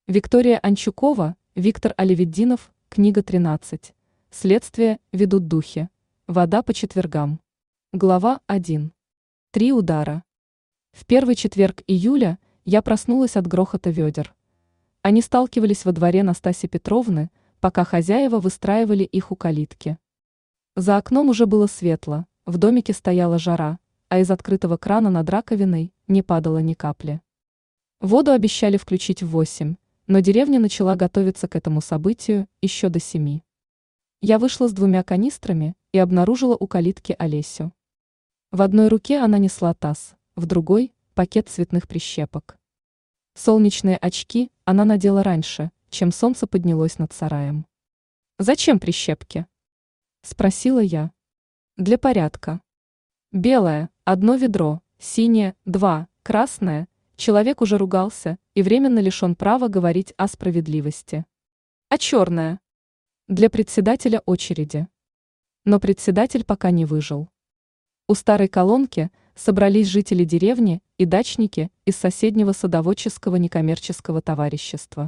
Виктория Анчукова, Виктор Оливеддинов, книга 13. Следствие ведут духи. Вода по четвергам. Глава 1. 3 удара. В первый четверг июля я проснулась от грохота ведер. Они сталкивались во дворе Настасьи Петровны, пока хозяева выстраивали их у калитки. За окном уже было светло, в домике стояла жара, а из открытого крана над раковиной не падало ни капли. Воду обещали включить в 8, но деревня начала готовиться к этому событию еще до 7. Я вышла с 2 канистрами и обнаружила у калитки Олесю. В одной руке она несла таз, в другой – пакет цветных прищепок. Солнечные очки она надела раньше, чем солнце поднялось над сараем. «Зачем прищепки?» – спросила я. «Для порядка. Белое – 1 ведро, синее – 2, красное – человек уже ругался и временно лишен права говорить о справедливости. А черное? Для председателя очереди. Но председатель пока не выжил. У старой колонки собрались жители деревни и дачники из соседнего садоводческого некоммерческого товарищества.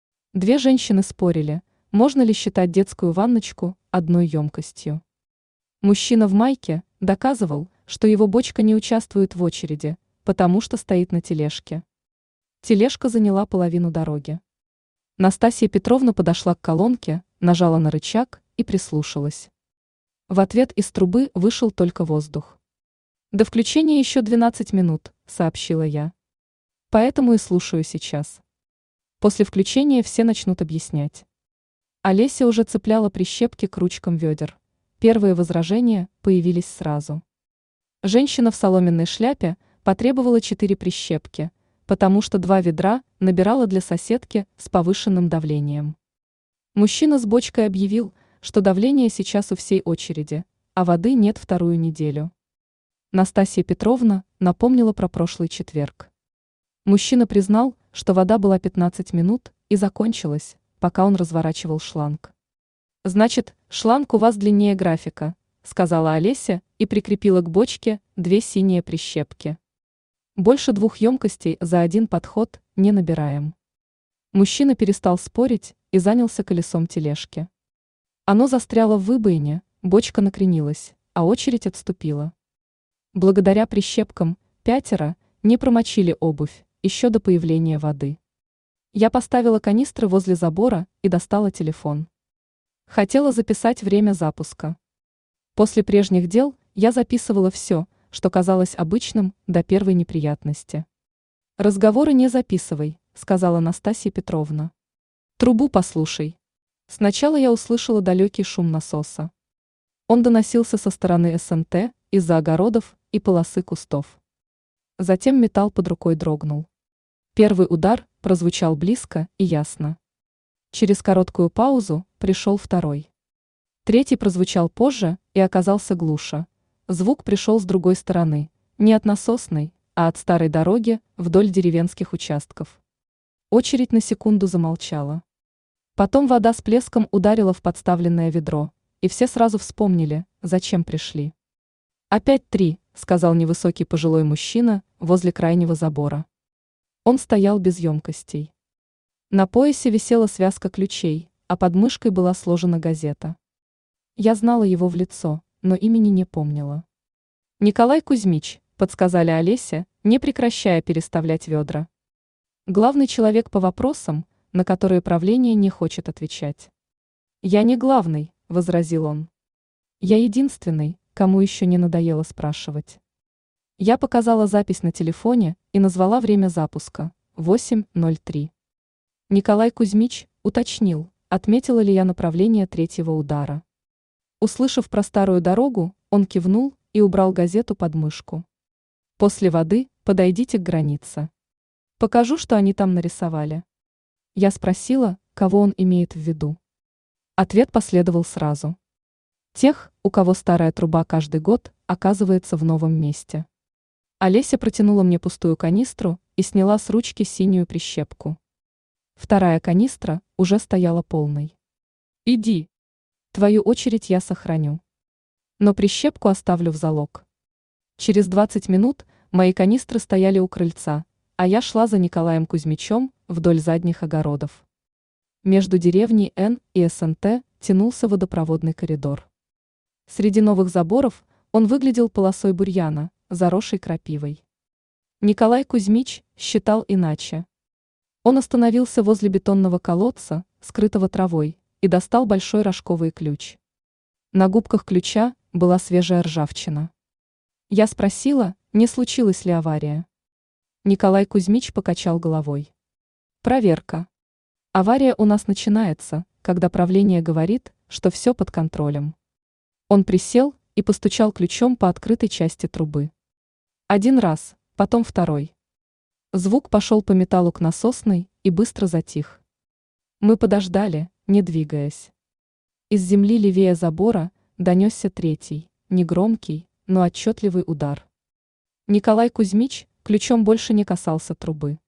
2 женщины спорили, можно ли считать детскую ванночку одной емкостью. Мужчина в майке доказывал, что его бочка не участвует в очереди, потому что стоит на тележке. Тележка заняла половину дороги. Настасья Петровна подошла к колонке, нажала на рычаг и прислушалась. В ответ из трубы вышел только воздух. «До включения еще 12 минут», — сообщила я. «Поэтому и слушаю сейчас. После включения все начнут объяснять». Олеся уже цепляла прищепки к ручкам ведер. Первые возражения появились сразу. Женщина в соломенной шляпе потребовала 4 прищепки, потому что 2 ведра набирала для соседки с повышенным давлением. Мужчина с бочкой объявил, что давление сейчас у всей очереди, а воды нет 2-ю неделю. Настасья Петровна напомнила про прошлый четверг. Мужчина признал, что вода была 15 минут и закончилась, пока он разворачивал шланг. «Значит, шланг у вас длиннее графика», — сказала Олеся и прикрепила к бочке 2 синие прищепки. «Больше 2 емкостей за один подход не набираем». Мужчина перестал спорить и занялся колесом тележки. Оно застряло в выбоине, бочка накренилась, а очередь отступила. Благодаря прищепкам 5 не промочили обувь еще до появления воды. Я поставила канистры возле забора и достала телефон. Хотела записать время запуска. После прежних дел я записывала все, что казалось обычным до первой неприятности. «Разговоры не записывай», — сказала Настасья Петровна. «Трубу послушай». Сначала я услышала далекий шум насоса. Он доносился со стороны СМТ, из-за огородов и полосы кустов. Затем металл под рукой дрогнул. Первый удар прозвучал близко и ясно. Через короткую паузу пришел второй. Третий прозвучал позже и оказался глуше. Звук пришел с другой стороны, не от насосной, а от старой дороги вдоль деревенских участков. Очередь на секунду замолчала. Потом вода с плеском ударила в подставленное ведро, и все сразу вспомнили, зачем пришли. «Опять 3», — сказал невысокий пожилой мужчина возле крайнего забора. Он стоял без емкостей. На поясе висела связка ключей, а под мышкой была сложена газета. Я знала его в лицо, но имени не помнила. «Николай Кузьмич», — подсказали Олеся, не прекращая переставлять ведра. Главный человек по вопросам, на которые правление не хочет отвечать. «Я не главный», — возразил он. «Я единственный, кому еще не надоело спрашивать». Я показала запись на телефоне и назвала время запуска – 8:03. Николай Кузьмич уточнил, отметила ли я направление 3-го удара. Услышав про старую дорогу, он кивнул и убрал газету под мышку. «После воды подойдите к границе. Покажу, что они там нарисовали». Я спросила, кого он имеет в виду. Ответ последовал сразу. Тех, у кого старая труба каждый год оказывается в новом месте. Олеся протянула мне пустую канистру и сняла с ручки синюю прищепку. 2-я канистра уже стояла полной. «Иди. Твою очередь я сохраню. Но прищепку оставлю в залог». Через 20 минут мои канистры стояли у крыльца, а я шла за Николаем Кузьмичем вдоль задних огородов. Между деревней Н и СНТ тянулся водопроводный коридор. Среди новых заборов он выглядел полосой бурьяна, заросшей крапивой. Николай Кузьмич считал иначе. Он остановился возле бетонного колодца, скрытого травой, и достал большой рожковый ключ. На губках ключа была свежая ржавчина. Я спросила, не случилась ли авария. Николай Кузьмич покачал головой. Проверка. Авария у нас начинается, когда правление говорит, что все под контролем. Он присел и постучал ключом по открытой части трубы. Один раз, потом второй. Звук пошел по металлу к насосной и быстро затих. Мы подождали, не двигаясь. Из земли левее забора донесся третий, негромкий, но отчетливый удар. Николай Кузьмич ключом больше не касался трубы.